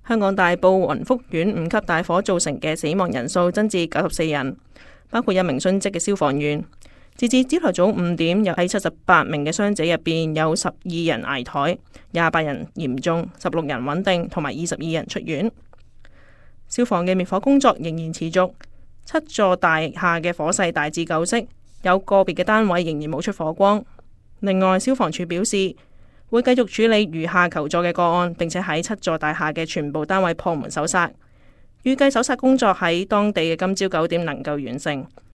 香港大埔雲福苑5級大火造成嘅死亡人數增至94人，包括1名殉職嘅消防員。截至朝頭早5點，有喺78名嘅傷者入邊，有12人危殆，28人嚴重，16人穩定，同埋22人出院。消防嘅滅火工作仍然持續，7座大廈嘅火勢大致救熄，有個別嘅單位仍然冒出火光。另外，消防處表示會繼續處理餘下求助嘅個案，並且喺7座大廈嘅全部單位破門搜查。預計搜查工作喺當地嘅今朝9點能夠完成。